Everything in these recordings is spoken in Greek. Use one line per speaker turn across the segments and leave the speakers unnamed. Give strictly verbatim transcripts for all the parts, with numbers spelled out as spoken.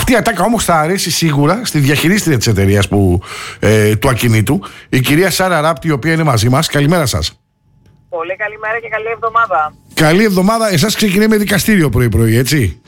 Αυτή η ατάκα όμως θα αρέσει σίγουρα στη διαχειρίστρια της εταιρείας που, ε, του ακινήτου, η κυρία Σάρα Ράπτη, η οποία είναι μαζί μας. Καλημέρα σας.
Πολύ καλημέρα και καλή εβδομάδα.
Καλή εβδομάδα. Εσάς ξεκινάει με δικαστήριο πρωί-πρωί, έτσι.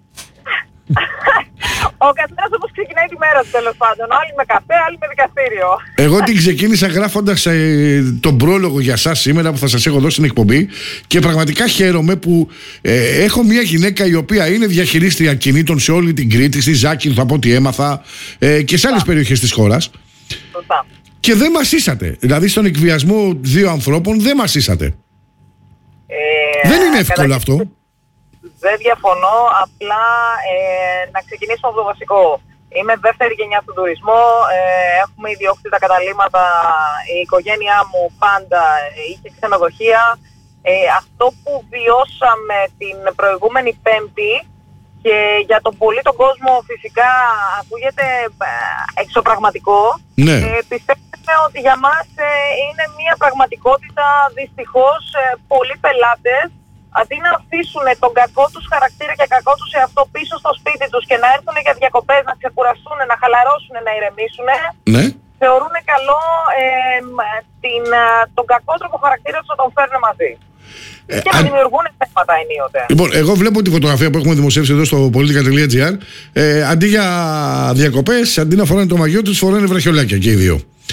Ο καθένας όπως ξεκινάει τη μέρα του, τέλος πάντων. Άλλοι με καφέ, άλλοι με δικαστήριο.
Εγώ την ξεκίνησα γράφοντας ε, τον πρόλογο για σας σήμερα που θα σας έχω δώσει στην εκπομπή και πραγματικά χαίρομαι που ε, έχω μια γυναίκα η οποία είναι διαχειρίστρια κινήτων σε όλη την Κρήτη, στη Ζάκυνθο από ό,τι έμαθα ε, και σε άλλες περιοχές της χώρας.
Σωστά.
Και δεν μας ήσατε. Δηλαδή στον εκβιασμό δύο ανθρώπων δεν μας ήσατε.
Ε,
δεν είναι εύκολο
κατα...
αυτό.
Δεν διαφωνώ, απλά ε, να ξεκινήσουμε από το βασικό. Είμαι δεύτερη γενιά του τουρισμού, ε, έχουμε ιδιόκτητα καταλύματα, η οικογένειά μου πάντα είχε ξενοδοχεία. Ε, αυτό που βιώσαμε την προηγούμενη Πέμπτη και για τον πολύ τον κόσμο φυσικά ακούγεται εξωπραγματικό.
Ναι.
Ε, πιστεύουμε ότι για μας ε, είναι μια πραγματικότητα, δυστυχώς ε, πολλοί πελάτες αντί να αφήσουν τον κακό τους χαρακτήρα και κακό τους εαυτό πίσω στο σπίτι τους και να έρθουν για διακοπές, να ξεκουραστούν, να χαλαρώσουν, να ηρεμήσουν,
ναι.
θεωρούν καλό ε, την, τον κακότροπο χαρακτήρα τους να τον φέρνουν μαζί. Ε, και να δημιουργούν θέματα ενίοτε.
Λοιπόν, εγώ βλέπω τη φωτογραφία που έχουμε δημοσιεύσει εδώ στο politica τελεία gr. Ε, αντί για διακοπές, αντί να φοράνε το μαγιό τους, φοράνε βραχιολάκια και οι δύο.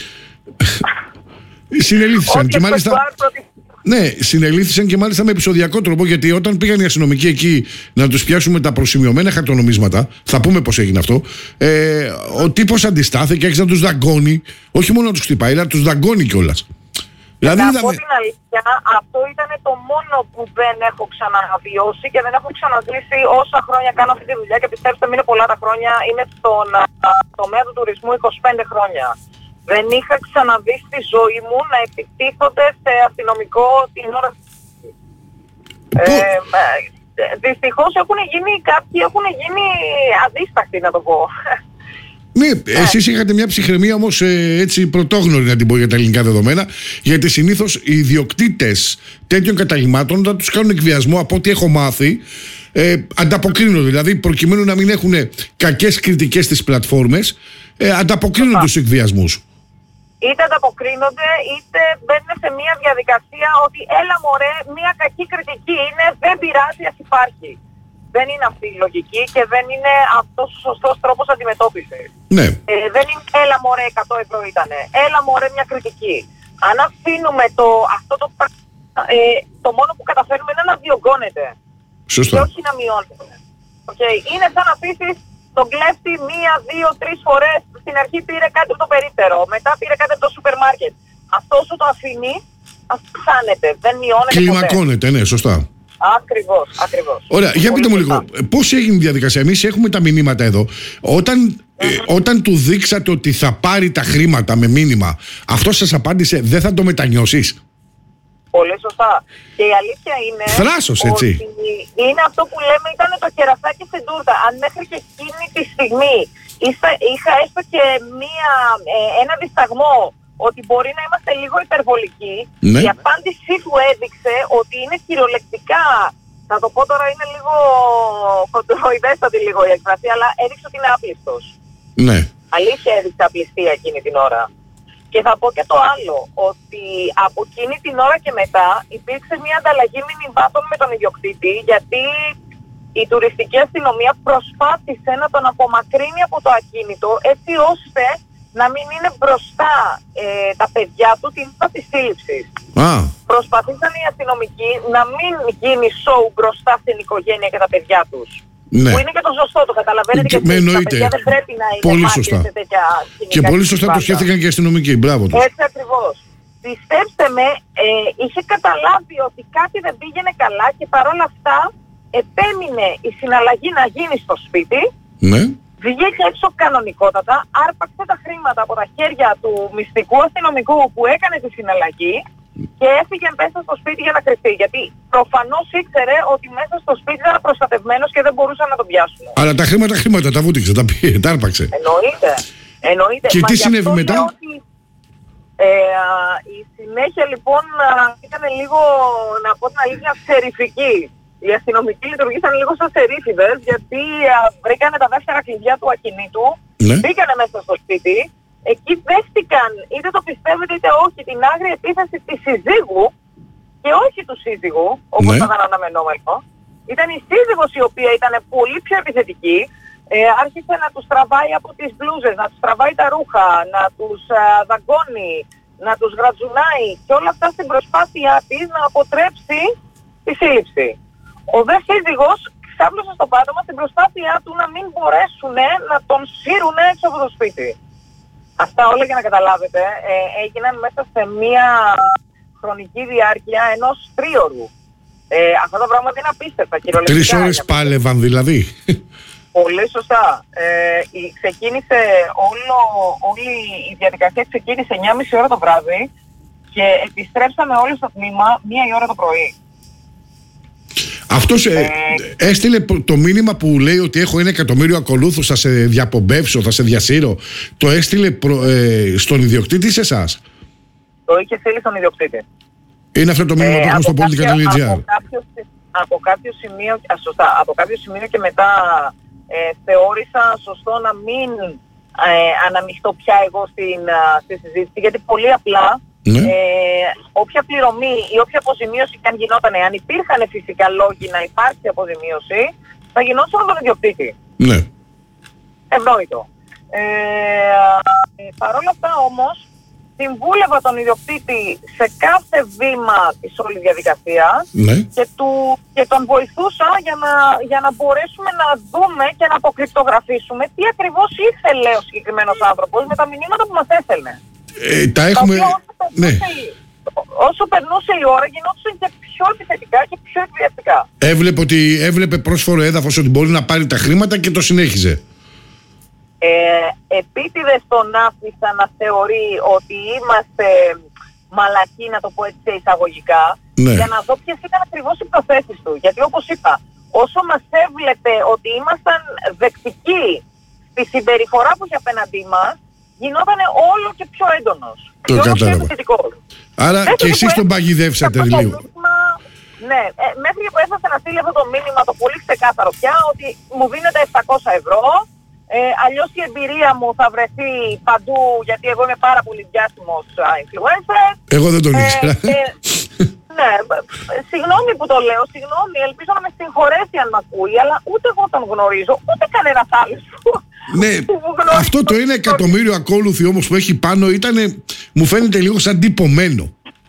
Συνελήφθησαν και μάλιστα. Ναι, συνελήφθησαν και μάλιστα με επεισοδιακό τρόπο, γιατί όταν πήγαν οι αστυνομικοί εκεί να τους πιάσουν τα προσημειωμένα χαρτονομίσματα, θα πούμε πώς έγινε αυτό, ε, ο τύπος αντιστάθηκε, άρχισε να τους δαγκώνει, όχι μόνο να τους χτυπάει, αλλά να τους δαγκώνει κιόλας. Δηλαδή,
να
είδαμε...
πω την αλήθεια, αυτό ήταν το μόνο που δεν έχω ξαναβιώσει και δεν έχω ξαναζήσει όσα χρόνια κάνω αυτή τη δουλειά και πιστέψτε με είναι πολλά τα χρόνια, είμαι στον τομέα του τουρισμού είκοσι πέντε χρόνια. Δεν είχα ξαναδεί στη ζωή μου να επιτίθονται σε αστυνομικό την ώρα. Ε, δυστυχώς έχουν γίνει κάποιοι, έχουν γίνει αδίστακτοι να το πω.
Ναι, εσείς είχατε μια ψυχραιμία όμως ε, έτσι πρωτόγνωρη να την πω για τα ελληνικά δεδομένα, γιατί συνήθως οι ιδιοκτήτες τέτοιων καταλυμάτων όταν τους κάνουν εκβιασμό, από ό,τι έχω μάθει, ε, ανταποκρίνονται. Δηλαδή προκειμένου να μην έχουν κακές κριτικές στις πλατφόρμες, ε, ανταποκρίνονται στους εκβιασμούς.
Είτε ανταποκρίνονται, είτε μπαίνουν σε μια διαδικασία ότι έλα μωρέ, μια κακή κριτική είναι, δεν πειράζει, ας υπάρχει. Δεν είναι αυτή η λογική και δεν είναι αυτός ο σωστός τρόπος αντιμετώπισης. Ναι. Ε, δεν είναι έλα μωρέ εκατό ευρώ ήτανε, έλα μωρέ μια κριτική. Αν αφήνουμε το, αυτό το πράγμα, ε, το μόνο που καταφέρουμε είναι να διωγγώνεται.
Σωστό.
Και όχι να μειώνεται. Okay. Είναι σαν να αφήσεις τον κλέφτη μία, δύο, τρεις φορές. Στην αρχή πήρε κάτι από το περίπτερο, μετά πήρε κάτι από το σούπερ μάρκετ. Αυτό όσο το αφήνει, αυξάνεται, δεν μειώνεται.
Κλιμακώνεται, ναι, σωστά.
Ακριβώς, ακριβώς.
Ωραία, για πείτε μου λίγο, πώς έγινε η διαδικασία? Εμείς έχουμε τα μηνύματα εδώ. Όταν, mm-hmm. ε, όταν του δείξατε ότι θα πάρει τα χρήματα με μήνυμα, αυτό σας απάντησε δεν θα το μετανιώσεις? Πολύ
σωστά. Και η αλήθεια είναι
Θράσος, έτσι.
ότι είναι αυτό που λέμε ήταν το κερασάκι στην τούρτα. Αν μέχρι και εκείνη τη στιγμή είχα, είχα έστω και μία, ε, ένα δισταγμό ότι μπορεί να είμαστε λίγο υπερβολικοί, ναι. Η απάντησή του έδειξε ότι είναι κυριολεκτικά, θα το πω τώρα είναι λίγο χοντροειδέστατη λίγο η έκφραση, αλλά έδειξε ότι είναι άπλιστος. Ναι. Αλήθεια έδειξε απληστία εκείνη την ώρα. Και θα πω και το άλλο, ότι από εκείνη την ώρα και μετά υπήρξε μια ανταλλαγή μηνυμάτων με τον ιδιοκτήτη, γιατί η τουριστική αστυνομία προσπάθησε να τον απομακρύνει από το ακίνητο, έτσι ώστε να μην είναι μπροστά ε, τα παιδιά του την ώρα της σύλληψης. Ah. Προσπαθήσαν οι αστυνομικοί να μην γίνει show μπροστά στην οικογένεια και τα παιδιά τους. Ναι. Που είναι και το σωστό, το καταλαβαίνετε και, και εσείς, τα παιδιά δεν πρέπει να είναι
πολύ σωστά. Σε τέτοια και πολύ σωστά το σκέφτηκαν και οι αστυνομικοί, μπράβο τους.
Έτσι ακριβώς. Πιστέψτε με, ε, είχε καταλάβει ότι κάτι δεν πήγαινε καλά και παρόλα αυτά επέμεινε η συναλλαγή να γίνει στο σπίτι. Ναι. Βγήκε έξω κανονικότατα, άρπαξε τα χρήματα από τα χέρια του μυστικού αστυνομικού που έκανε τη συναλλαγή και έφυγε μέσα στο σπίτι για να κρυφτεί. Γιατί προφανώς ήξερε ότι μέσα στο σπίτι ήταν προστατευμένος και δεν μπορούσαν να τον πιάσουν.
Αλλά τα χρήματα, χρήματα, τα βούτυξε, τα πήγε, τα άρπαξε.
Εννοείται. Εννοείται.
Και
μα
τι συνέβη μετά?
Ότι, ε, η συνέχεια λοιπόν ήταν λίγο, να πω την αλήθεια, θερηφική. οι αστυνομικοί λειτουργήσαν λίγο σαν σερίφιδες, γιατί α, βρήκανε τα δεύτερα κλειδιά του ακινήτου,
ναι.
μπήκανε μέσα στο σπίτι, εκεί δέχτηκαν, είτε το πιστεύετε είτε όχι, την άγρια επίθεση της συζύγου και όχι του σύζυγου, όπως
ναι.
θα ήταν αναμενόμενο. Ήταν η σύζυγος η οποία ήταν πολύ πιο επιθετική. Ε, άρχισε να τους τραβάει από τις μπλούζες, να τους τραβάει τα ρούχα, να τους α, δαγκώνει, να τους γρατζουνάει και όλα αυτά στην προσπάθειά της να αποτρέψει τη σύλληψη. Ο δε σύζυγος ξάπλωσε στο πάτωμα στην προσπάθειά του να μην μπορέσουν να τον σύρουν έξω από το σπίτι. Αυτά όλα για να καταλάβετε ε, έγιναν μέσα σε μία χρονική διάρκεια ενός τρίωρου. Ε, αυτά τα πράγματα είναι απίστευτα κυριολεκτικά.
Τρεις ώρες πάλευαν δηλαδή.
Πολύ σωστά. Ε, η, ξεκίνησε όλο, όλη η διαδικασία ξεκίνησε εννιά και μισή ώρα το βράδυ και επιστρέψαμε όλοι στο τμήμα μία η ώρα το πρωί.
Αυτός ε, ε, έστειλε το μήνυμα που λέει ότι έχω ένα εκατομμύριο ακολούθους, θα σε διαπομπεύσω, θα σε διασύρω. Το έστειλε προ, ε, στον ιδιοκτήτη σε εσάς?
Το είχε στείλει στον ιδιοκτήτη.
Είναι αυτό το μήνυμα ε, που έχουμε στο politica.gr.
Από, από κάποιο σημείο, α, σωστά, από κάποιο σημείο και μετά ε, θεώρησα σωστό να μην ε, αναμειχθώ πια εγώ στην, α, στη συζήτηση, γιατί πολύ απλά ναι. ε, όποια πληρωμή ή όποια αποζημίωση και αν γινόταν, αν υπήρχαν φυσικά λόγοι να υπάρξει αποζημίωση, θα γινόταν από τον ιδιοκτήτη.
Ναι.
Ευνόητο. Ε, ε, Παρ' όλα αυτά όμως, συμβούλευα τον ιδιοκτήτη σε κάθε βήμα της όλης διαδικασίας
ναι.
και, του, και τον βοηθούσα για να, για να μπορέσουμε να δούμε και να αποκρυπτογραφήσουμε τι ακριβώς ήθελε ο συγκεκριμένος άνθρωπος με τα μηνύματα που μας έστελνε.
Ε, τα έχουμε...
Τα όσο,
ναι.
περνούσε, όσο περνούσε η ώρα γινόντουσαν και πιο επιθετικά και πιο εκβιαστικά.
Έβλεπε, ότι, έβλεπε πρόσφορο έδαφος ότι μπορεί να πάρει τα χρήματα και το συνέχιζε.
Ε, επίτηδες τον άφησα να θεωρεί ότι είμαστε μαλακοί, να το πω έτσι εισαγωγικά, ναι. για να δω ποιες ήταν ακριβώς οι προθέσεις του. Γιατί όπως είπα, όσο μας έβλεπε ότι ήμασταν δεκτικοί στη συμπεριφορά που είχε απέναντί μας, γινόταν όλο και πιο έντονος.
Το κατάλαβα. Άρα μέχρι και εσείς τον παγιδεύσατε λίγο.
Ναι, ε, μέχρι που έφτασε να στείλει αυτό το μήνυμα το πολύ ξεκάθαρο πια, ότι μου δίνετε επτακόσια ευρώ, ε, αλλιώς η εμπειρία μου θα βρεθεί παντού, γιατί εγώ είμαι πάρα πολύ διάσημος influencer.
Εγώ δεν τον ήξερα.
Ε, ε, ναι, συγγνώμη που το λέω, συγγνώμη, ελπίζω να με συγχωρέσει αν μ' ακούει, αλλά ούτε εγώ τον γνωρίζω, ούτε κανένας άλλος.
Ναι, αυτό το ένα εκατομμύριο ακόλουθοι όμως που έχει πάνω ήταν, μου φαίνεται λίγο σαν τυπωμένο.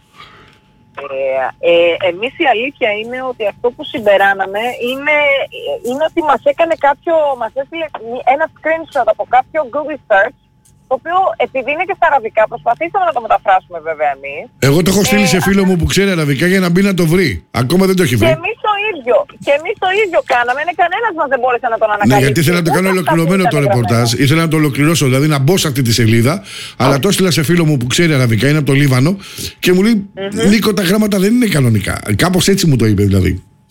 Ε, ε, εμείς η αλήθεια είναι ότι αυτό που συμπεράναμε είναι, είναι ότι μας έκανε κάποιο, μας έστειλε ένα screenshot από κάποιο Google search, το οποίο επειδή είναι και στα αραβικά, προσπαθήσαμε να το μεταφράσουμε βέβαια εμείς.
Εγώ το έχω στείλει ε, σε φίλο μου που ξέρει αραβικά για να μπει να το βρει. Ακόμα δεν το έχει βρει.
Και εμείς το ίδιο. Και εμείς το ίδιο κάναμε. Είναι κανένας μας δεν μπόρεσε να τον ανακαλύψει.
Ναι, γιατί ήθελα να το κάνω ολοκληρωμένο το ρεπορτάζ. Ήθελα να το ολοκληρώσω, δηλαδή να μπω σε αυτή τη σελίδα. Oh. Αλλά το έστειλα σε φίλο μου που ξέρει αραβικά, είναι από το Λίβανο. Και μου λέει, mm-hmm. Νίκο, τα γράμματα δεν είναι κανονικά. Κάπως έτσι μου το είπε δηλαδή.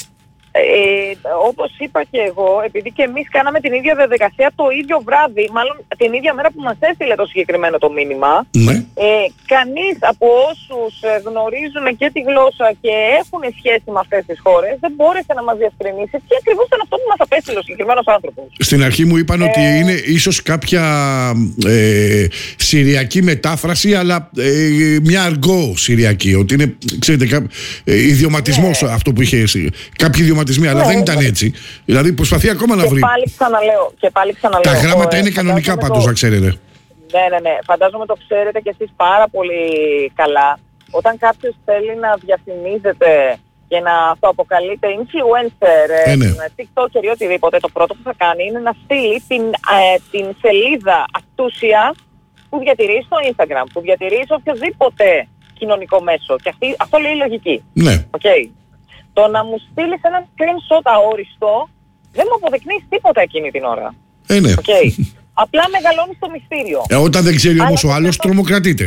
Ε, όπως είπα και εγώ, επειδή και εμείς κάναμε την ίδια διαδικασία το ίδιο βράδυ, μάλλον την ίδια μέρα που μας έστειλε το συγκεκριμένο το μήνυμα,
ναι.
ε, κανείς από όσους γνωρίζουν και τη γλώσσα και έχουν σχέση με αυτές τις χώρες δεν μπόρεσε να μας διευκρινίσει τι ακριβώς ήταν αυτό που μας απέστειλε ο συγκεκριμένος άνθρωπος.
Στην αρχή μου είπαν ε... ότι είναι ίσως κάποια ε, συριακή μετάφραση, αλλά ε, μια αργό συριακή, ότι είναι, ξέρετε, κα, ε, ιδιωματισμός ναι. αυτό που είχε, κάποιοι ιδιωματισμοί. Αλλά ναι, δεν ήταν έτσι. Δηλαδή προσπαθεί ακόμα
και
να βρει.
Πάλι ξαναλέω, και πάλι ξαναλέω.
Τα γράμματα είναι κανονικά πάντως, το... να ξέρετε.
Ναι, ναι, ναι. Φαντάζομαι το ξέρετε κι εσείς πάρα πολύ καλά. Όταν κάποιος θέλει να διαφημίζεται και να το αποκαλείται influencer,
ε, ναι.
TikToker ή οτιδήποτε, το πρώτο που θα κάνει είναι να στείλει την, ε, την σελίδα αυτούσια που διατηρεί στο Instagram, που διατηρεί σε οποιοδήποτε κοινωνικό μέσο. Και αυτή, αυτό λέει η λογική.
Ναι.
Okay. Το να μου στείλεις ένα screenshot αόριστο δεν μου αποδεικνύεις τίποτα εκείνη την ώρα.
Ε, ναι.
Okay. Απλά μεγαλώνεις το μυστήριο.
Ε, όταν δεν ξέρει όμως ο άλλος, τρομοκρατείται.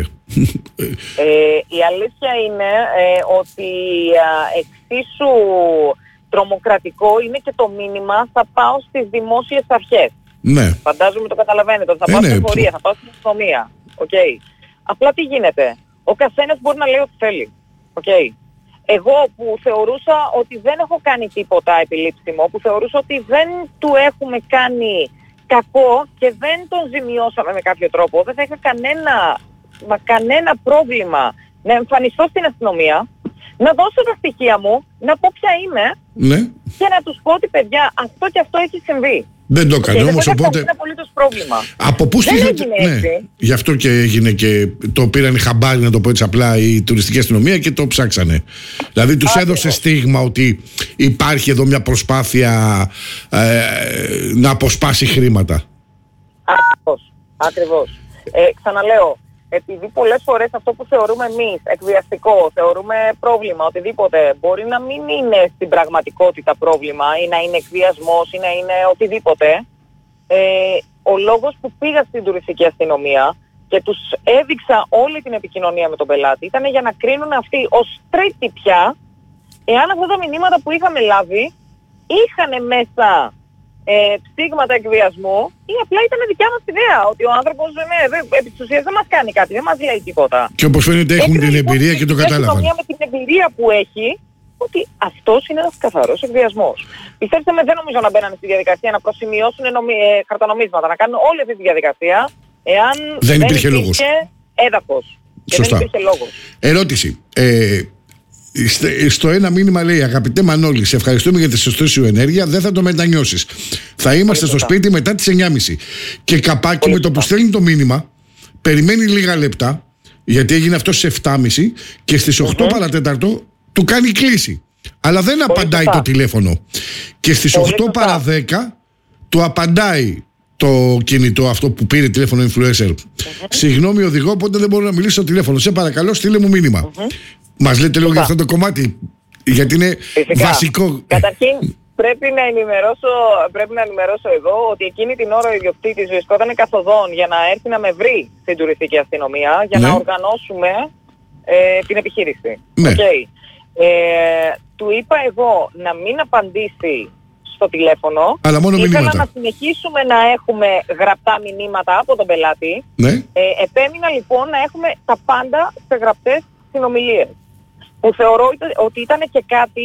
Ε, η αλήθεια είναι ε, ότι α, εξίσου τρομοκρατικό είναι και το μήνυμα θα πάω στις δημόσιες αρχές.
Ναι.
Φαντάζομαι το καταλαβαίνετε. Θα πάω ε, στην εφορία, θα πάω στην αστυνομία. Okay. Απλά τι γίνεται. Ο καθένας μπορεί να λέει ό,τι θέλει. Okay. εγώ που θεωρούσα ότι δεν έχω κάνει τίποτα επιλήψιμο, που θεωρούσα ότι δεν του έχουμε κάνει κακό και δεν τον ζημιώσαμε με κάποιο τρόπο, δεν θα είχα κανένα, μα κανένα πρόβλημα να εμφανιστώ στην αστυνομία, να δώσω τα στοιχεία μου, να πω ποια είμαι,
ναι,
και να τους πω ότι παιδιά αυτό και αυτό έχει συμβεί.
Δεν το έκανε όμως, οπότε...
Δεν απολύτως πρόβλημα.
Από πού στείλατε... Ναι, γι' αυτό και έγινε και το πήραν οι χαμπάρι, να το πω έτσι απλά, η τουριστική αστυνομία και το ψάξανε. Δηλαδή τους Ά, έδωσε στίγμα ότι υπάρχει εδώ μια προσπάθεια ε, να αποσπάσει χρήματα.
Ακριβώς. Ακριβώς. Ε, ξαναλέω, επειδή πολλές φορές αυτό που θεωρούμε εμείς εκβιαστικό, θεωρούμε πρόβλημα, οτιδήποτε, μπορεί να μην είναι στην πραγματικότητα πρόβλημα ή να είναι εκβιασμός ή να είναι οτιδήποτε. Ε, ο λόγος που πήγα στην τουριστική αστυνομία και τους έδειξα όλη την επικοινωνία με τον πελάτη ήταν για να κρίνουν αυτοί ως τρίτη πια εάν αυτά τα μηνύματα που είχαμε λάβει είχαν μέσα Ε, ψήγματα εκβιασμού ή απλά ήταν δικιά μας ιδέα. Ότι ο άνθρωπος ναι, δε, επί της ουσίας δεν μας κάνει κάτι, δεν μας λέει τίποτα.
Και όπως φαίνεται έχουν
Έκρινε,
την
λοιπόν,
εμπειρία και το κατάλαβαν.
Με την εμπειρία που έχει, ότι αυτός είναι ένας καθαρός εκβιασμός. Πιστέψτε με, δεν νομίζω να μπαίνανε στη διαδικασία να προσημειώσουν νομι, ε, χαρτονομίσματα, να κάνουν όλη αυτή τη διαδικασία, εάν
δεν υπήρχε, δεν υπήρχε
έδαφος. Και
σωστά.
Δεν υπήρχε λόγος.
Ερώτηση. Ε, Στο ένα μήνυμα λέει: Αγαπητέ Μανώλη, σε ευχαριστούμε για τη σωστή σου ενέργεια. Δεν θα το μετανιώσεις. Θα είμαστε στο σπίτι μετά τις εννιά και μισή. Και καπάκι με το που στέλνει το μήνυμα, περιμένει λίγα λεπτά, γιατί έγινε αυτό στις επτά και μισή και στις οκτώ mm-hmm. παρατέταρτο του κάνει κλίση. Αλλά δεν Πολύ απαντάει σωστά. το τηλέφωνο. Και στις Πολύ οκτώ παρά δέκα του απαντάει το κινητό αυτό που πήρε τηλέφωνο influencer. Mm-hmm. Συγγνώμη, οδηγό, οπότε δεν μπορώ να μιλήσω στο τηλέφωνο. Σε παρακαλώ, στείλε μου μήνυμα. Mm-hmm. Μας λέτε λίγο για αυτό το κομμάτι, γιατί είναι Φυσικά. βασικό.
Καταρχήν πρέπει να, ενημερώσω, πρέπει να ενημερώσω εδώ ότι εκείνη την ώρα ο ιδιοκτήτης βρισκόταν καθοδόν για να έρθει να με βρει στην τουριστική αστυνομία για ναι. να οργανώσουμε ε, την επιχείρηση.
Ναι.
Okay. Ε, του είπα εγώ να μην απαντήσει στο τηλέφωνο.
Αλλά μόνο
Ήθελα
μηνύματα.
να συνεχίσουμε να έχουμε γραπτά μηνύματα από τον πελάτη.
Ναι.
Ε, επέμεινα λοιπόν να έχουμε τα πάντα σε γραπτές συνομιλίες. Που θεωρώ ότι ήταν και κάτι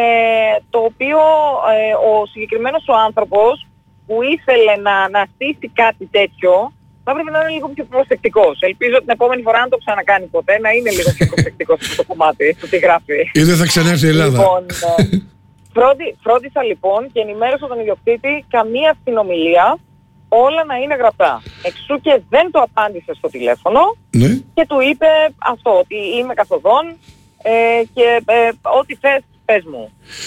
ε, το οποίο ε, ο συγκεκριμένος ο άνθρωπος που ήθελε να, να στήσει κάτι τέτοιο θα πρέπει να είναι λίγο πιο προσεκτικός. Ελπίζω την επόμενη φορά αν το ξανακάνει ποτέ να είναι λίγο πιο προσεκτικός στο κομμάτι, στο τι γράφει.
Ή δεν θα ξανάρθει η Ελλάδα.
Λοιπόν, ε, φρόντι, φρόντισα λοιπόν και ενημέρωσα τον ιδιοκτήτη καμία συνομιλία, όλα να είναι γραπτά. Εξού και δεν το απάντησε στο τηλέφωνο
ναι.
και του είπε αυτό, ότι είμαι καθοδόν ε, και ε, ό,τι θες πες μου.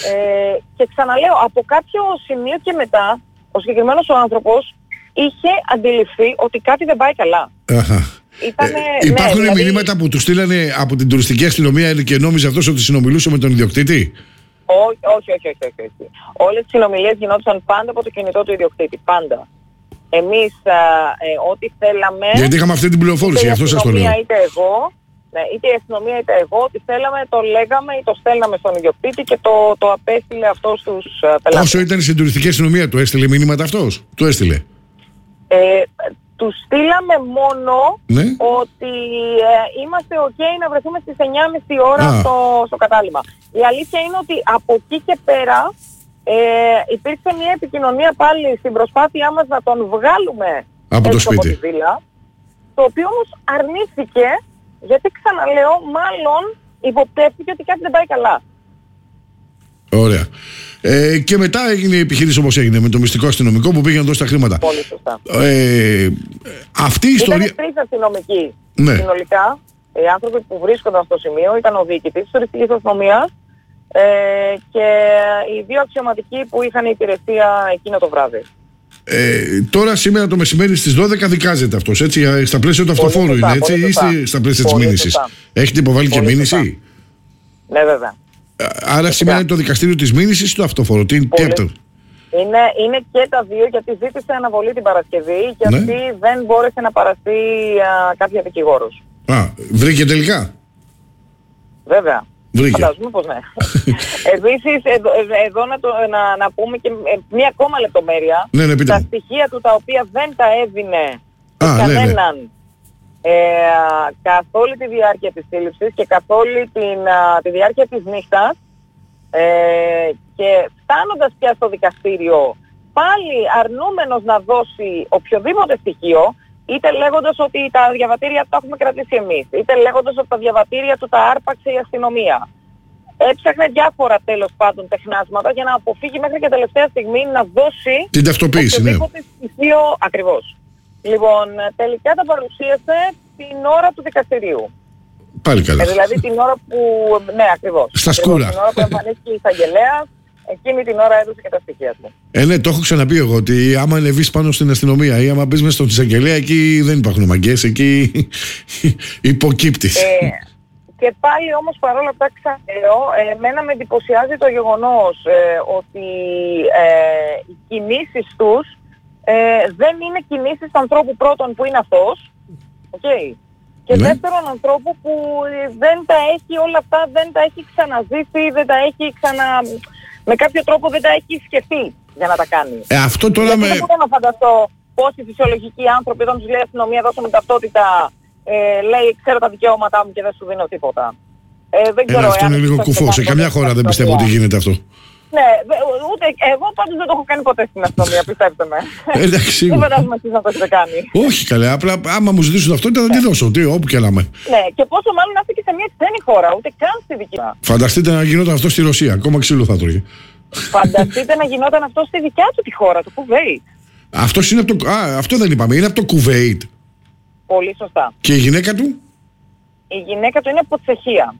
Ε, και ξαναλέω, από κάποιο σημείο και μετά, ο συγκεκριμένος ο άνθρωπος είχε αντιληφθεί ότι κάτι δεν πάει καλά.
Αχα.
Ήτανε,
ε, υπάρχουν
ναι, δηλαδή...
μηνύματα που του στείλανε από την τουριστική αστυνομία και νόμιζε αυτός ότι συνομιλούσε με τον ιδιοκτήτη.
Όχι, όχι, όχι, όχι, όχι, όχι. Όλες τις συνομιλίες γινόντουσαν πάντα από το κινητό του ιδιοκτήτη. Πάντα. Εμείς α, ε, ό,τι θέλαμε...
Γιατί είχαμε αυτή την πληροφόρηση, γι' αυτό σας το λέω.
Είτε εγώ, ναι, είτε η αστυνομία είτε εγώ, ό,τι θέλαμε το λέγαμε ή το στέλναμε στον ιδιοκτήτη και το, το απέστειλε αυτό στους πελάτες.
Όσο ήταν στην τουριστική αστυνομία, του έστειλε μήνυματα αυτός? Του έστειλε.
Ε, του στείλαμε μόνο
ναι.
ότι ε, είμαστε ok να βρεθούμε στις εννιά και μισή ώρα στο, στο κατάλημα. Η αλήθεια είναι ότι από εκεί και πέρα ε, υπήρξε μια επικοινωνία πάλι στην προσπάθειά μας να τον βγάλουμε
από το σπίτι.
Από τη βίλα, το οποίο όμως αρνήθηκε, γιατί ξαναλέω, μάλλον υποπτεύτηκε ότι κάτι δεν πάει καλά.
Ωραία. Ε, και μετά έγινε η επιχείρηση όπως έγινε, με το μυστικό αστυνομικό που πήγε να δώσει τα χρήματα.
Πολύ σωστά.
Ε, αυτή η ιστορία...
Ήταν τρεις αστυνομικοί
ναι.
συνολικά. Οι άνθρωποι που βρίσκονταν στο σημείο ήταν ο διοικητής της τουριστικής αστυνομίας ε, και οι δύο αξιωματικοί που είχαν υπηρεσία εκείνο το βράδυ.
Ε, τώρα σήμερα το μεσημέρι στις δώδεκα δικάζεται αυτός, έτσι, στα πλαίσια του αυτοφόρου είναι, έτσι, ή στη, στα πλαίσια της μήνυσης? Έχετε υποβάλει πολύ και μήνυση? Σωστά.
Ναι, βέβαια.
Άρα σήμερα είναι το δικαστήριο της μήνυσης ή το αυτοφόρου? Τι, τι αυτό?
Είναι, είναι και τα δύο, γιατί ζήτησε αναβολή την Παρασκευή και
ναι.
αυτή δεν μπόρεσε να παραστεί α, κάποια δικηγόρος.
Α, βρήκε τελικά?
Βέβαια.
Βρήκε.
Φαντάζομαι πως ναι. Επίσης, εδώ, εδώ να, το, να, να πούμε και μία ακόμα λεπτομέρεια.
Ναι, ναι,
τα στοιχεία του τα οποία δεν τα έδινε
Α,
κανέναν
ναι, ναι.
Ε, καθ' όλη τη διάρκεια της σύλληψης και καθ' όλη την, α, τη διάρκεια της νύχτας ε, και φτάνοντας πια στο δικαστήριο πάλι αρνούμενος να δώσει οποιοδήποτε στοιχείο, είτε λέγοντας ότι τα διαβατήρια τα έχουμε κρατήσει εμείς, είτε λέγοντας ότι τα διαβατήρια του τα άρπαξε η αστυνομία. Έψαχνε διάφορα τέλος πάντων τεχνάσματα για να αποφύγει μέχρι και τελευταία στιγμή να δώσει
την ταυτοποίηση,
οποιοδήποτε ναι. στοιχείο ακριβώς. Λοιπόν, τελικά τα παρουσίασε την ώρα του δικαστηρίου.
Πάλι καλά.
Ε, δηλαδή την ώρα που... Ναι, ακριβώς.
Στα σκούρα.
Την ώρα που εμφανίστηκε η εισαγγελέας, εκείνη την ώρα έδωσε και τα στοιχεία του.
Ε, ναι, το έχω ξαναπεί εγώ ότι άμα ανεβείς πάνω στην αστυνομία ή άμα μπεις μες στον εισαγγελέα, εκεί δεν υπάρχουν μαγκές, εκεί υποκύπτεις.
Ε, και πάλι όμως παρόλα αυτά ξαναλέω, εμένα με εντυπωσιάζει το γεγονός ε, ότι ε, οι κινήσεις τους ε, δεν είναι κινήσεις του ανθρώπου πρώτον που είναι αυτός, okay, και ναι. δεύτερον ανθρώπου που δεν τα έχει όλα αυτά, δεν τα έχει ξαναζήσει, δεν τα έχει ξανα... με κάποιο τρόπο δεν τα έχει σκεφτεί για να τα κάνει.
Ε, αυτό τώρα
γιατί
με...
δεν μπορώ να φανταστώ πόσοι φυσιολογικοί άνθρωποι όταν τους λέει η αστυνομία δώσω με ταυτότητα, ε, λέει ξέρω τα δικαιώματά μου και δεν σου δίνω τίποτα. Ε, δεν ξέρω,
ε, αυτό είναι λίγο κουφό. Σε καμιά χώρα δεν πιστεύω ότι γίνεται αυτό.
Ναι, ούτε εγώ πάντως δεν το έχω κάνει ποτέ στην αστυνομία, πιστέψτε με.
Εντάξει.
Δεν φαντάζομαι εσείς να το έχετε κάνει.
Όχι καλέ, απλά άμα μου ζητήσουν ταυτότητα θα τη δώσω, τι, όπου και να είμαι.
Ναι, και πόσο μάλλον να είστε και σε μια ξένη χώρα, ούτε καν στη δική μας.
Φανταστείτε να γινόταν αυτό στη Ρωσία, ακόμα ξύλο θα τρώγε.
Φανταστείτε να γινόταν αυτό στη δικιά του τη χώρα, το Κουβέιτ.
Αυτός είναι από το... Α, αυτό δεν είπαμε, είναι από το Κουβέιτ.
Πολύ σωστά.
Και η γυναίκα του?
Η γυναίκα του είναι από Τσεχία.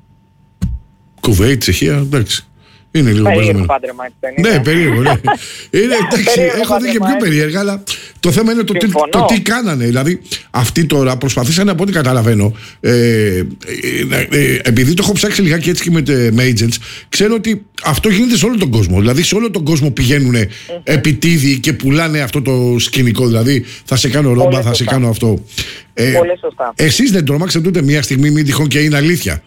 Κουβέιτ, Τσεχία, εντάξει. Είναι λίγο
περίεργο πάντρεμα, έτσι δεν είναι?
Ναι, περίεργο, ναι. Είναι, εντάξει, έχω δει και πιο περίεργα, αλλά το θέμα είναι το τι, το τι κάνανε. Δηλαδή, αυτοί τώρα προσπαθήσανε, από ό,τι καταλαβαίνω, ε, ε, ε, επειδή το έχω ψάξει λιγάκι έτσι και με, με agents, ξέρω ότι αυτό γίνεται σε όλο τον κόσμο. Δηλαδή, σε όλο τον κόσμο πηγαίνουν mm-hmm. επιτίδιοι και πουλάνε αυτό το σκηνικό. Δηλαδή, θα σε κάνω ρόμπα, θα σε κάνω αυτό.
Ε, Πολύ σωστά.
Εσείς δεν τρομάξατε ούτε μία στιγμή, μην τυχόν και είναι αλήθεια?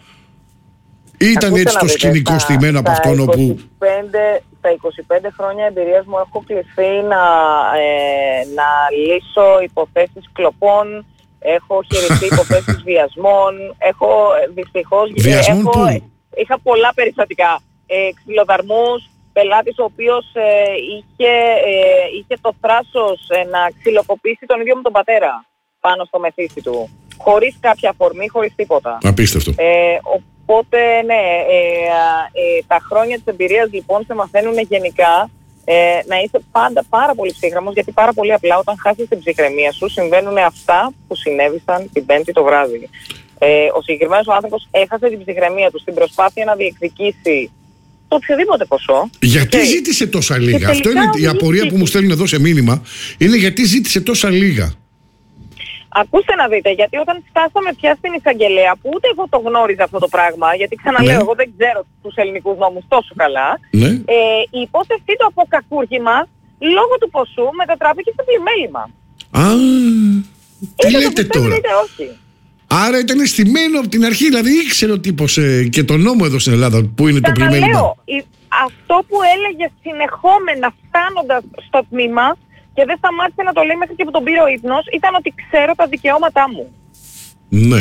Ήταν ακούστε έτσι το δείτε, σκηνικό στημένο από αυτόν όπου...
Στα είκοσι πέντε χρόνια εμπειρίας μου έχω κληθεί να, ε, να λύσω υποθέσεις κλοπών, έχω χειριστεί υποθέσεις βιασμών, έχω δυστυχώς...
Βιασμών
έχω,
πού?
Είχα πολλά περιστατικά. Ε, ξυλοδαρμούς, πελάτης ο οποίος ε, είχε, ε, είχε το θράσος ε, να ξυλοκοπήσει τον ίδιο μου τον πατέρα πάνω στο μεθύσι του. Χωρίς κάποια αφορμή, χωρίς τίποτα.
Απίστευτο.
Ε, Οπότε, ναι, ε, ε, τα χρόνια της εμπειρίας λοιπόν σε μαθαίνουν γενικά ε, να είσαι πάντα πάρα πολύ ψύχρεμος, γιατί πάρα πολύ απλά όταν χάσεις την ψυχραιμία σου συμβαίνουν αυτά που συνέβησαν την Πέμπτη το βράδυ. Ε, ο συγκεκριμένος άνθρωπος έχασε την ψυχραιμία του στην προσπάθεια να διεκδικήσει το οποιοδήποτε ποσό.
Γιατί και... ζήτησε τόσα λίγα? Αυτό είναι η απορία που μου στέλνουν εδώ σε μήνυμα. Είναι γιατί ζήτησε τόσα λίγα.
Ακούστε να δείτε, γιατί όταν φτάσαμε πια στην εισαγγελέα, που ούτε εγώ το γνώριζα αυτό το πράγμα, γιατί ξαναλέω, ναι. εγώ δεν ξέρω τους ελληνικούς νόμους τόσο καλά,
ναι.
ε, η υπόθεσή του από κακούργημα, λόγω του ποσού, μετατράπηκε σε πλημέλημα.
Α, τι
είτε
λέτε
το
τώρα?
Είτε όχι.
Άρα ήταν στημένο από την αρχή, δηλαδή ήξερε ο τύπος ε, και τον νόμο εδώ στην Ελλάδα που είναι
Ξαναλέω,
το πλημέλημα.
Αυτό που έλεγε συνεχόμενα φτάνοντας στο τμήμα, και δεν σταμάτησε να το λέει μέχρι και που τον πήρε ο ύπνος, ήταν ότι ξέρω τα δικαιώματά μου.
Ναι.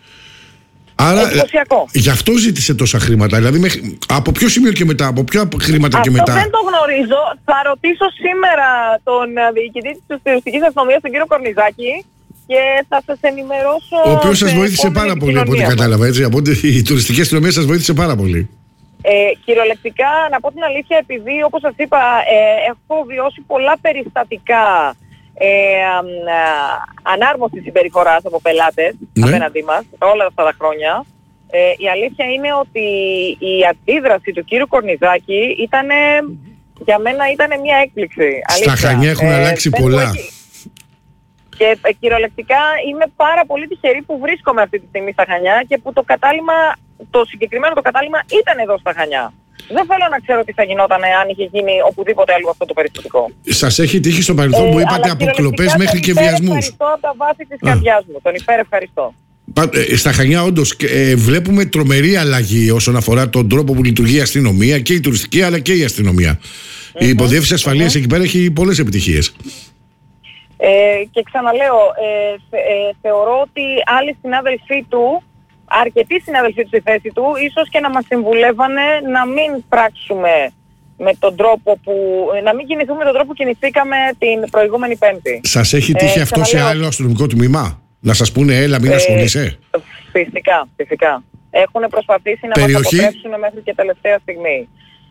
Άρα,
εντυπωσιακό.
Γι' αυτό ζήτησε τόσα χρήματα. Δηλαδή, μέχρι, από ποιο σημείο και μετά, από ποια χρήματα
αυτό
και μετά?
Δεν το γνωρίζω. Θα ρωτήσω σήμερα τον διοικητή της Αστυνομικής Αστυνομίας, τον κύριο Κορνιζάκη, και θα σας ενημερώσω.
Ο οποίος σας βοήθησε πάρα πολύ, από ό,τι κατάλαβα. Έτσι, από ό,τι η τουριστική αστυνομία σας βοήθησε πάρα πολύ.
Ε, κυριολεκτικά, να πω την αλήθεια, επειδή όπως σας είπα ε, έχω βιώσει πολλά περιστατικά ε, α, ανάρμοστης συμπεριφοράς από πελάτες ναι. απέναντί μας όλα αυτά τα χρόνια, ε, η αλήθεια είναι ότι η αντίδραση του κύριου Κορνιζάκη ήταν, για μένα ήταν μια έκπληξη.
Στα Χανιά έχουν ε, αλλάξει πολλά.
Έχει. Και ε, κυριολεκτικά είμαι πάρα πολύ τυχερή που βρίσκομαι αυτή τη στιγμή στα Χανιά και που το κατάλημα, το συγκεκριμένο το κατάλημα ήταν εδώ στα Χανιά. Δεν θέλω να ξέρω τι θα γινόταν αν είχε γίνει οπουδήποτε άλλο αυτό το περιστατικό.
Σας έχει τύχει στο παρελθόν που ε, είπατε από κλοπές μέχρι και βιασμούς?
Ευχαριστώ από τα βάση της καρδιάς μου. Τον υπερευχαριστώ.
Στα Χανιά όντως ε, βλέπουμε τρομερή αλλαγή όσον αφορά τον τρόπο που λειτουργεί η αστυνομία, και η τουριστική αλλά και η αστυνομία. Mm-hmm. Η υποδιεύθυνση ασφαλείας mm-hmm. εκεί πέρα έχει πολλές επιτυχίες.
Ε, και ξαναλέω, ε, θε, ε, θεωρώ ότι άλλοι συνάδελφοί του, αρκετοί συνάδελφοί του στη θέση του, ίσως και να μας συμβουλεύανε να μην πράξουμε με τον τρόπο που, να μην κινηθούμε με τον τρόπο που κινηθήκαμε την προηγούμενη Πέμπτη.
Σας έχει τύχει ε, αυτό ξαναλέω, σε άλλο αστυνομικό τμήμα? Να σας πούνε έλα μην ε, ασχολείσαι?
Φυσικά, φυσικά. Έχουν προσπαθήσει να
Περιοχή?
μας αποτρέψουν μέχρι και τελευταία στιγμή.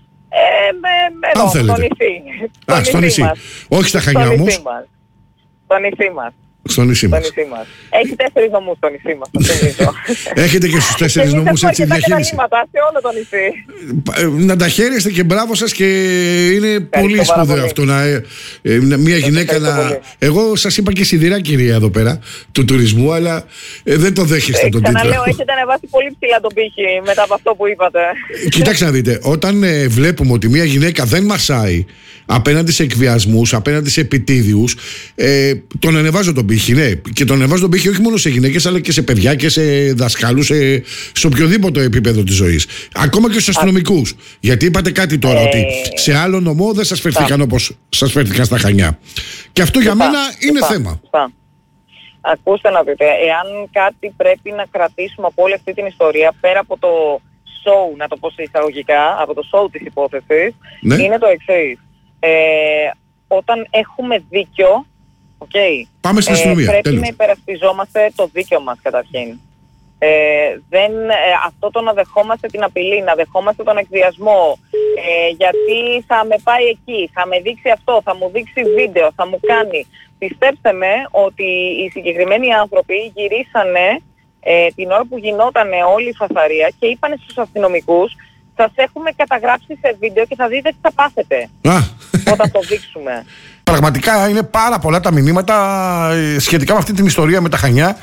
Ε, με, εδώ, στο νησί.
Α, στο νησί. Όχι στα Χανιά όμως.
Στο νησί μας.
Στο νησί μας.
Έχει τέσσερις νομούς στο νησί μας, θα θυμίζω.
Έχετε και στους τέσσερις νομούς έτσι διαχείριση.
Σε όλο το νησί.
Να τα χαίρεστε και μπράβο σας, και είναι Ευχαριστώ πολύ σπουδαίο αυτό να, ε, μια γυναίκα να... Πολύ. Εγώ σας είπα και σιδηρά κυρία εδώ πέρα του τουρισμού, αλλά ε, δεν το δέχεστε ε, τον τίτλο.
Ξαναλέω, έχετε ανεβάσει πολύ ψηλά τον πύχη μετά από αυτό που είπατε.
Κοιτάξτε να δείτε, όταν ε, βλέπουμε ότι μια γυναίκα δεν μασάει απέναντι σε εκβιασμούς, απέναντι σε επιτίδιους, ε, τον ανεβάζω τον πύχη, ναι. Και τον ανεβάζω τον πύχη όχι μόνο σε γυναίκες, αλλά και σε παιδιά και σε δασκάλους, σε, σε οποιοδήποτε επίπεδο της ζωής. Ακόμα και στους αστυνομικούς. Γιατί είπατε κάτι τώρα, ε... ότι σε άλλο νομό δεν σας φέρθηκαν όπως σας φέρθηκαν στα Χανιά. Και αυτό για μένα είναι Φά. θέμα.
Φά. Ακούστε να δείτε, εάν κάτι πρέπει να κρατήσουμε από όλη αυτή την ιστορία, πέρα από το show, να το πω σε εισαγωγικά, από το show της υπόθεσης, ναι. είναι το εξής. Ε, όταν έχουμε δίκιο, okay,
Πάμε στην αστυνομία.
Ε, πρέπει
τέλος.
να υπερασπιζόμαστε το δίκαιο μας καταρχήν. Ε, δεν, ε, αυτό το να δεχόμαστε την απειλή, να δεχόμαστε τον εκβιασμό, ε, γιατί θα με πάει εκεί, θα με δείξει αυτό, θα μου δείξει βίντεο, θα μου κάνει. Πιστέψτε με ότι οι συγκεκριμένοι άνθρωποι γυρίσανε ε, την ώρα που γινότανε όλη η φασαρία και είπανε στους αστυνομικούς, σας έχουμε καταγράψει σε βίντεο και θα δείτε τι θα πάθετε όταν το δείξουμε.
Πραγματικά είναι πάρα πολλά τα μηνύματα σχετικά με αυτή την ιστορία με τα Χανιά,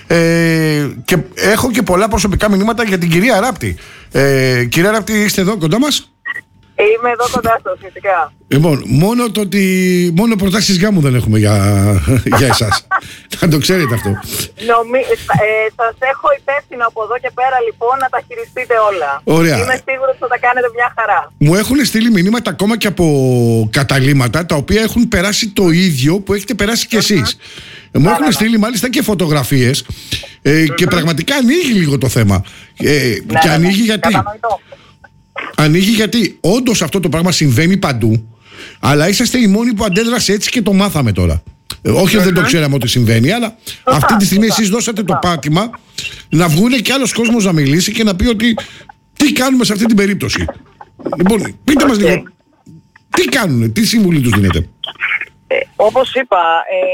ε, και έχω και πολλά προσωπικά μηνύματα για την κυρία Ράπτη. Ε, κυρία Ράπτη, είστε εδώ κοντά μας?
Είμαι εδώ κοντά σας, φυσικά.
Λοιπόν, μόνο το ότι μόνο προτάσεις γάμου δεν έχουμε για, για εσάς. Να το ξέρετε αυτό.
Νομί, ε, σας έχω υπεύθυνο από εδώ και πέρα λοιπόν να τα χειριστείτε όλα.
Ωραία.
Είμαι σίγουρος ότι θα τα κάνετε μια χαρά.
Μου έχουν στείλει μηνύματα ακόμα και από καταλήμματα τα οποία έχουν περάσει το ίδιο που έχετε περάσει κι εσείς. Mm-hmm. Μου έχουν στείλει μάλιστα και φωτογραφίες, ε, mm-hmm. και πραγματικά ανοίγει λίγο το θέμα. Ε, ναι, και ανοίγει ναι, γιατί... Κατανοητό. Ανοίγει γιατί όντως αυτό το πράγμα συμβαίνει παντού, αλλά είσαστε οι μόνοι που αντέδρασε έτσι και το μάθαμε τώρα. Ε, όχι ότι δεν το ξέραμε ότι συμβαίνει, αλλά αυτή τη στιγμή εσείς δώσατε το πάτημα να βγούνε και άλλος κόσμος να μιλήσει και να πει ότι τι κάνουμε σε αυτή την περίπτωση. Λοιπόν, πείτε μας λίγο, τι κάνουνε, τι συμβουλή τους δίνετε?
Ε, όπως είπα, ε,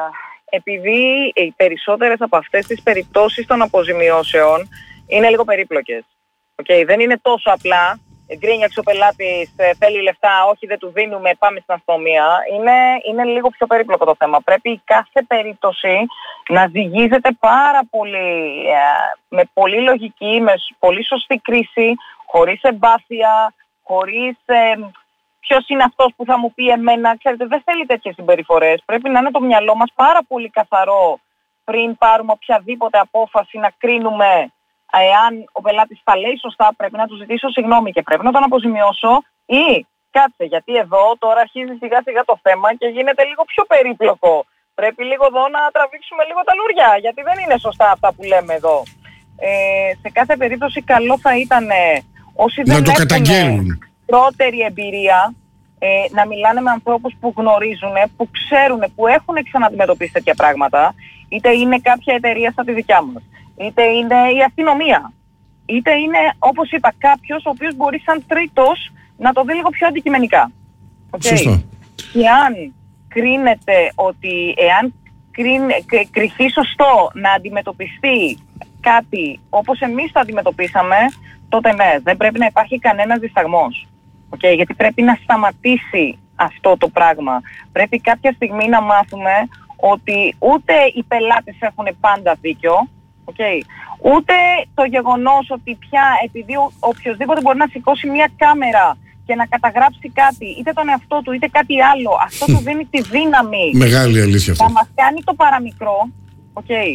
επειδή οι περισσότερες από αυτές τις περιπτώσεις των αποζημιώσεων είναι λίγο περίπλοκες. Okay, δεν είναι τόσο απλά, γκρίνιαξε ο πελάτης, θέλει λεφτά, όχι δεν του δίνουμε, πάμε στην αστυνομία. Είναι, είναι λίγο πιο περίπλοκο το θέμα. Πρέπει η κάθε περίπτωση να ζυγίζεται πάρα πολύ, με πολύ λογική, με πολύ σωστή κρίση, χωρίς εμπάθεια, χωρίς ε, ποιος είναι αυτός που θα μου πει εμένα. Ξέρετε, δεν θέλει τέτοιες συμπεριφορές. Πρέπει να είναι το μυαλό μας πάρα πολύ καθαρό πριν πάρουμε οποιαδήποτε απόφαση να κρίνουμε. Εάν ο πελάτης τα λέει σωστά, πρέπει να του ζητήσω συγγνώμη και πρέπει να τον αποζημιώσω, ή κάτσε, γιατί εδώ τώρα αρχίζει σιγά σιγά το θέμα και γίνεται λίγο πιο περίπλοκο. Πρέπει λίγο εδώ να τραβήξουμε λίγο τα λουριά, γιατί δεν είναι σωστά αυτά που λέμε εδώ. Ε, σε κάθε περίπτωση καλό θα ήταν όσοι δεν έχουν πρώτερη εμπειρία, ε, να μιλάνε με ανθρώπους που γνωρίζουν, που ξέρουν, που έχουν ξαναντιμετωπίσει τέτοια πράγματα, είτε είναι κάποια εταιρεία σαν τη δικιά μας, είτε είναι η αστυνομία, είτε είναι, όπως είπα, κάποιος ο οποίος μπορεί σαν τρίτος να το δει λίγο πιο αντικειμενικά. Okay.
Σωστό.
Και αν κρίνεται ότι εάν κριθεί σωστό να αντιμετωπιστεί κάτι όπως εμείς το αντιμετωπίσαμε, τότε ναι, δεν πρέπει να υπάρχει κανένας δισταγμός. Okay. Γιατί πρέπει να σταματήσει αυτό το πράγμα. Πρέπει κάποια στιγμή να μάθουμε ότι ούτε οι πελάτες έχουν πάντα δίκιο, okay, ούτε το γεγονός ότι πια επειδή ο, οποιοσδήποτε μπορεί να σηκώσει μια κάμερα και να καταγράψει κάτι, είτε τον εαυτό του είτε κάτι άλλο, αυτό του δίνει τη δύναμη.
Μεγάλη αλήθεια αυτό.
Να μας κάνει το παραμικρό. Okay.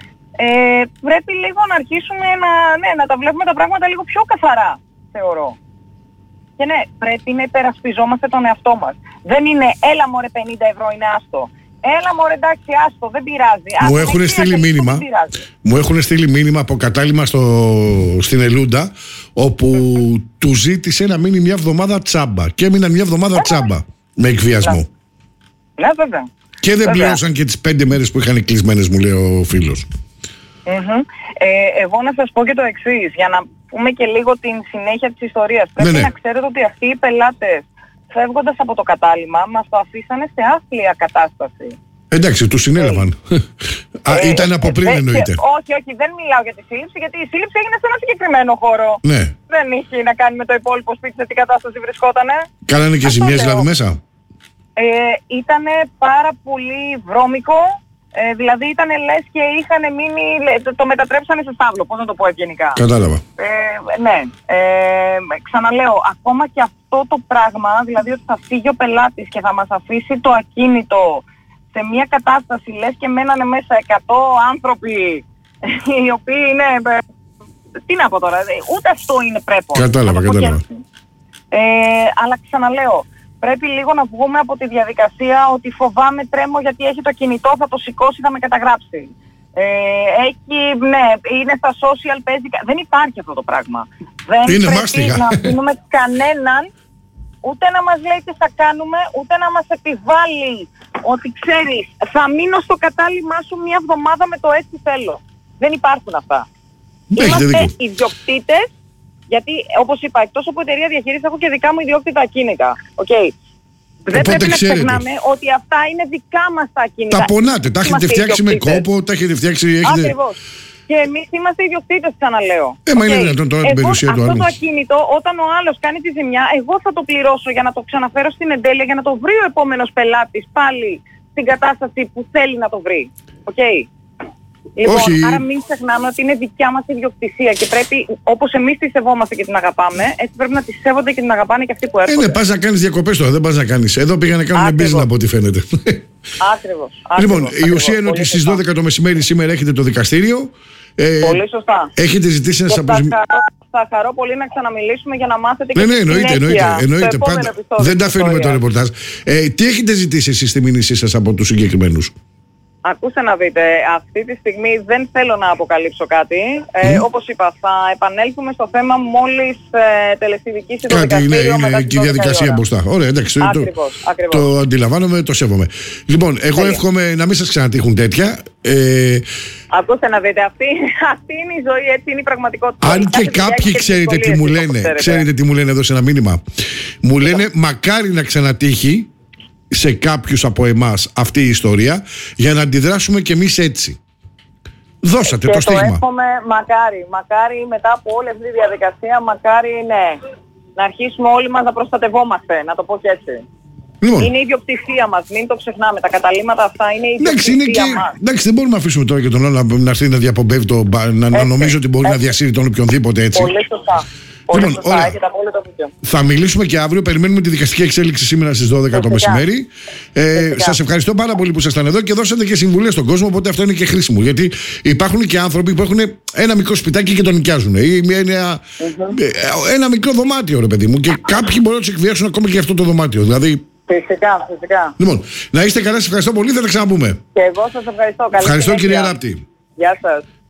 Ε, πρέπει λίγο να αρχίσουμε να, ναι, να τα βλέπουμε τα πράγματα λίγο πιο καθαρά, θεωρώ. Και ναι, πρέπει να υπερασπιζόμαστε τον εαυτό μας. Δεν είναι έλα μωρέ πενήντα ευρώ είναι άστο. Έλα μωρέ, εντάξει, άστο, δεν πειράζει.
Μου έχουν στείλει μήνυμα, μου έχουν στείλει μήνυμα από κατάλημα στο, στην Ελούντα, όπου mm-hmm. του ζήτησε να μείνει μια εβδομάδα τσάμπα. Και έμειναν μια εβδομάδα τσάμπα, με εκβιασμό.
Ναι, βέβαια.
Και δεν βέβαια. Πλήρωσαν και τις πέντε μέρες που είχαν κλεισμένες, μου λέει ο φίλος.
Mm-hmm. Ε, εγώ να σας πω και το εξής, για να πούμε και λίγο την συνέχεια της ιστορίας. Πρέπει ναι, ναι. να ξέρετε ότι αυτοί οι πελάτες, φεύγοντας από το κατάλημα, μας το αφήσανε σε άθλια κατάσταση.
Εντάξει, τους συνέλαβαν. Ε, Α, ήταν από πριν ε, εννοείται.
Όχι, όχι, δεν μιλάω για τη σύλληψη, γιατί η σύλληψη έγινε σε ένα συγκεκριμένο χώρο.
Ναι.
Δεν είχε να κάνει με το υπόλοιπο σπίτι σε τι κατάσταση βρισκότανε.
Κάνανε και ζημιές δηλαδή μέσα.
Ε, ήτανε πάρα πολύ βρώμικο. Ε, δηλαδή ήταν λες και είχαν μείνει, το, το μετατρέψανε σε στάβλο, πώς να το πω ευγενικά.
Κατάλαβα.
Ε, ναι, ε, ξαναλέω, ακόμα και αυτό το πράγμα, δηλαδή ότι θα φύγει ο πελάτης και θα μας αφήσει το ακίνητο σε μια κατάσταση, λες και μένανε μέσα εκατό άνθρωποι, οι οποίοι είναι, ε, τι να πω τώρα, ούτε αυτό είναι πρέπον.
Κατάλαβα, κατάλαβα.
Ε, αλλά ξαναλέω, πρέπει λίγο να βγούμε από τη διαδικασία ότι φοβάμαι, τρέμω γιατί έχει το κινητό, θα το σηκώσει, θα με καταγράψει. Ε, έχει, ναι, είναι στα social, παίζει. Δεν υπάρχει αυτό το πράγμα. Δεν
είναι
πρέπει
μάστιγα.
να αφήνουμε κανέναν ούτε να μας λέει τι θα κάνουμε, ούτε να μας επιβάλλει ότι ξέρεις, θα μείνω στο κατάλημά σου μια εβδομάδα με το έτσι θέλω. Δεν υπάρχουν αυτά.
Έχετε
Είμαστε
δίκιο.
ιδιοκτήτες. Γιατί, όπως είπα, εκτός από εταιρεία διαχείρισης έχω και δικά μου ιδιόκτητα ακίνητα. Okay. Δεν πρέπει να ξεχνάμε ότι αυτά είναι δικά μας τα ακίνητα.
Τα πονάτε, τα έχετε φτιάξει με κόπο, τα έχετε φτιάξει... Έχετε...
Ακριβώς. Και εμείς είμαστε ιδιοκτήτες, ξαναλέω.
Ε, μα okay. είναι δυνατόν τώρα την περιουσία του άλλου.
Αυτό το ακίνητο, όταν ο άλλος κάνει τη ζημιά, εγώ θα το πληρώσω για να το ξαναφέρω στην εντέλεια, για να το βρει ο επόμενος πελάτης πάλι στην κατάσταση που θέλει να το βρει. Οκ. Okay. Λοιπόν,
όχι.
Άρα μην ξεχνάμε ότι είναι δικιά μας ιδιοκτησία και πρέπει, όπως εμείς τη σεβόμαστε και την αγαπάμε, έτσι πρέπει να τη σέβονται και την αγαπάνε και αυτοί που έρχονται.
Ε, ναι, πας να κάνεις διακοπές τώρα, δεν πας να κάνεις. Εδώ πήγα να κάνουμε business από ό,τι φαίνεται.
Άκριβος.
Λοιπόν, η ουσία είναι ότι στις δώδεκα το μεσημέρι σήμερα έχετε το δικαστήριο.
Ε, πολύ σωστά.
Έχετε ζητήσει να σας αποζημιώσετε.
Θα χαρώ πολύ να ξαναμιλήσουμε για να μάθετε και
ναι, ναι, εννοείται, εννοείται, εννοείται. Πάντα, δεν τα αφήνουμε το ρεπορτάζ. Ε, τι έχετε ζητήσει εσείς στη μήνυσή σας από τους συγκεκριμένους?
Ακούστε να δείτε, αυτή τη στιγμή δεν θέλω να αποκαλύψω κάτι. Ε, mm. Όπως είπα, θα επανέλθουμε στο θέμα μόλις ε, τελεσιδικήσει το δικαστήριο.
Κάτι είναι, είναι και η διαδικασία μπροστά. Ωραία, εντάξει,
ακριβώς,
το,
ακριβώς.
το αντιλαμβάνομαι, το σέβομαι. Λοιπόν, εγώ Τέλεια. εύχομαι να μην σας ξανατύχουν τέτοια. Ε,
Ακούστε να δείτε, αυτή, αυτή είναι η ζωή, έτσι είναι η πραγματικότητα.
Αν και κάποιοι ξέρετε τι μου λένε, ξέρετε. ξέρετε τι μου λένε εδώ σε ένα μήνυμα. Μου λένε μακάρι να ξανατύχει σε κάποιους από εμάς αυτή η ιστορία για να αντιδράσουμε κι εμείς έτσι. Δώσατε
και
το στίγμα.
Και το εύχομαι, μακάρι, μακάρι μετά από όλη αυτή τη διαδικασία, μακάρι ναι, να αρχίσουμε όλοι μας να προστατευόμαστε, να το πω και έτσι. Λοιπόν. Είναι η ιδιοκτησία μας, μην το ξεχνάμε. Τα καταλήμματα αυτά είναι η ιδιοκτησία
εντάξει, είναι
μας.
Και, εντάξει, δεν μπορούμε να αφήσουμε τώρα και τον άλλο να, να έρθει να διαπομπεύει, το, να, να νομίζω ότι μπορεί έτσι. να διασύρει τον οποιονδήποτε έτσι.
Πολύ σωστά.
Λοιπόν, ωραία. Θα μιλήσουμε και αύριο. Περιμένουμε τη δικαστική εξέλιξη σήμερα στις δώδεκα το μεσημέρι. Ε, σας ευχαριστώ πάρα πολύ που ήσασταν εδώ και δώσατε και συμβουλές στον κόσμο. Οπότε αυτό είναι και χρήσιμο. Γιατί υπάρχουν και άνθρωποι που έχουν ένα μικρό σπιτάκι και το νοικιάζουν. Ή ένα, mm-hmm. ένα μικρό δωμάτιο, ρε παιδί μου. Και κάποιοι μπορούν να του εκβιάσουν ακόμα και για αυτό το δωμάτιο. Δηλαδή.
Φυσικά, φυσικά.
Λοιπόν, να είστε καλά, σας ευχαριστώ πολύ. Θα τα ξαναπούμε.
Και εγώ σας ευχαριστώ. Καλή
ευχαριστώ, κυρία Ράπτη.
Γεια σας.